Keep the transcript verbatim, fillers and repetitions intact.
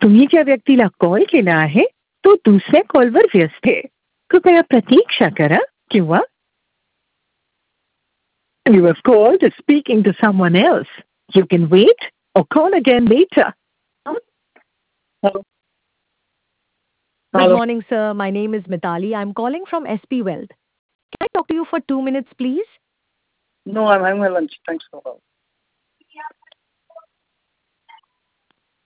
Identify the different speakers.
Speaker 1: तुम्ही ज्या व्यक्तीला कॉल केला आहे तो दुसऱ्या कॉलवर व्यस्त आहे. कृपया प्रतीक्षा करा किंवा You have called is speaking to someone else. You can wait or call again later.
Speaker 2: Hello.
Speaker 3: Good
Speaker 2: Hello.
Speaker 3: morning, sir. My name is Mitali. I'm calling from S P Wealth. Can I talk to you for two minutes, please?
Speaker 2: No, I'm having my lunch. Thanks for the call.